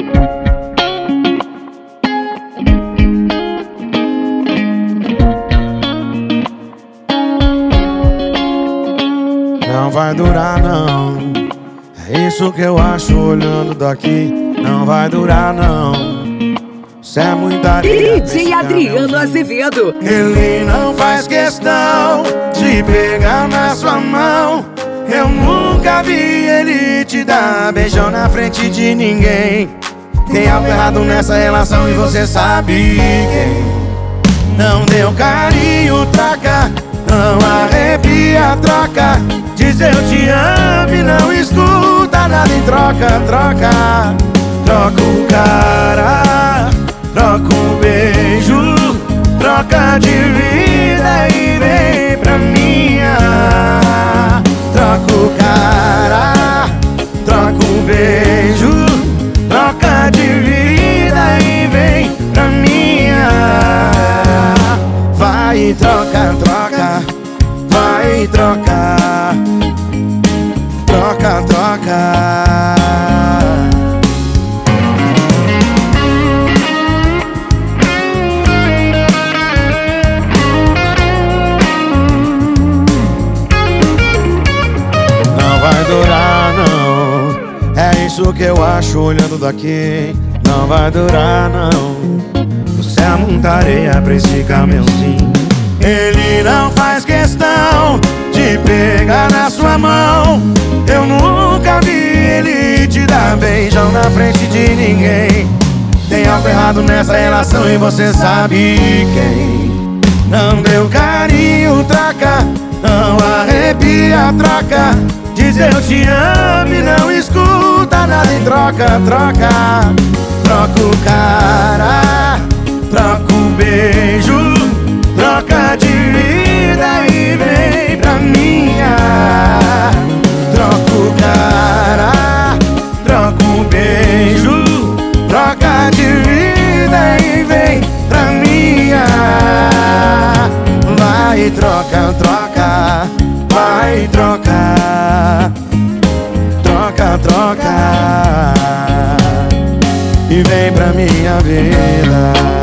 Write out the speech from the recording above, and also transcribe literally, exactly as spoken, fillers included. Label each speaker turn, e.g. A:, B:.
A: Não vai durar não, é isso que eu acho olhando daqui. Não vai durar não, cê é muita areia.
B: D J Adriano Azevedo.
A: Ele não faz questão de pegar na sua mão. Eu nunca vi ele te dar beijão na frente de ninguém. Tem algo errado nessa relação e você sabe quem. Não deu carinho, troca. Não arrepia, troca. Diz eu te amo e não escuta nada em troca, troca. Troca o cara, troca o beijo, troca de vida e vem pra minha. Troca o cara, troca o beijo, troca de vida e vem pra minha. Vai, troca, troca, vai, troca, troca, troca. Não vai durar não, é isso que eu acho olhando daqui. Não vai durar não, você é muita areia pra esse caminhãozinho. Ele não faz questão de pegar na sua mão. Eu nunca vi ele te dar beijão na frente de ninguém. Tem algo errado nessa relação e você sabe quem. Não deu carinho, troca. Não arrepia, troca. Diz eu te amo e não escuta nada em troca, troca. Troca o cara, troca o beijo, troca de vida e vem pra minha. Troca o cara, troca o beijo, troca de vida e vem pra minha. Vai, troca, troca, vai, troca, troca, troca e vem pra minha vida.